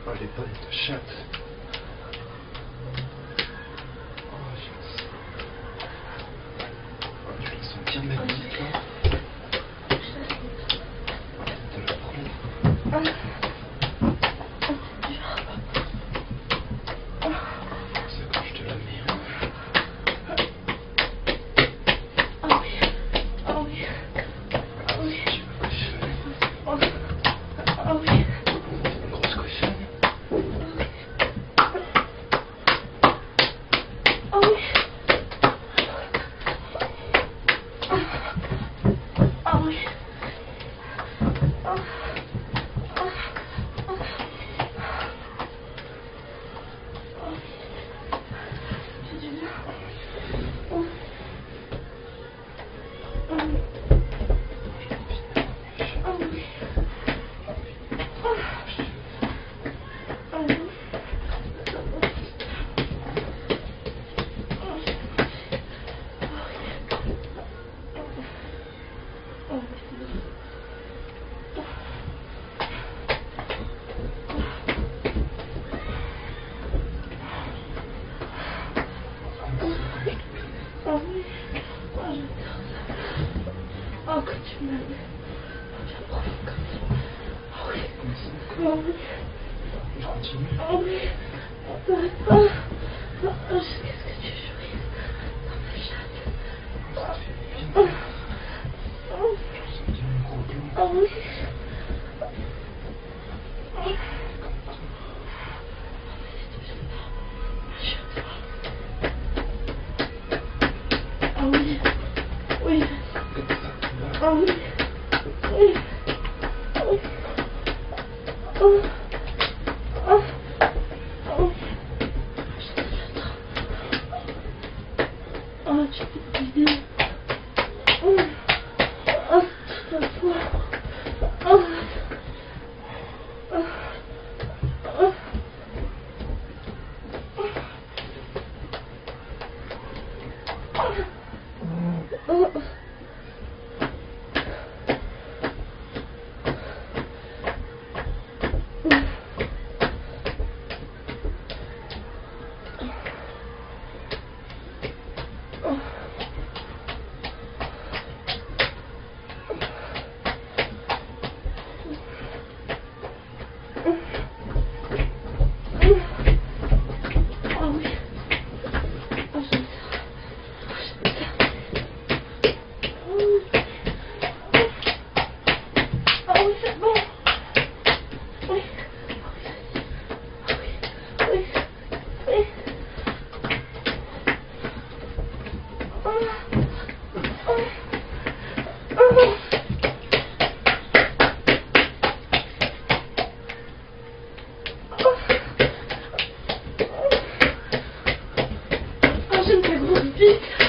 Oh, les bonnes de chatte. Oh, je la sens bien magnifique, là. De la prendre. C'est quand je te la mets, hein. Ah oui. Ah oui. Ah oui. Tu me cochonnes. Ah oui. Une grosse cochonne. Ah oui. Ah oui. C'est du bien. Ah oui, ah j'adore ça. Oh que tu m'aimes. Viens profond comme ça. Ah oui, ah oui, Je continue. ah oui. Jusqu'à ce que tu jouisses dans ma chatte. Ça fait bien. Je sens bien mon gros blanc. Ah oui. Ah oui, oui, ah oui, oui, oui, oh, oh, oh, oh, tu peux te dire, oh, oh, toute la fois, oh, oh, oh, oh, oh. Ah oui, ah j'aime ça, ah oui c'est bon, oui, oui, oui, ah j'aime ta grosse bite.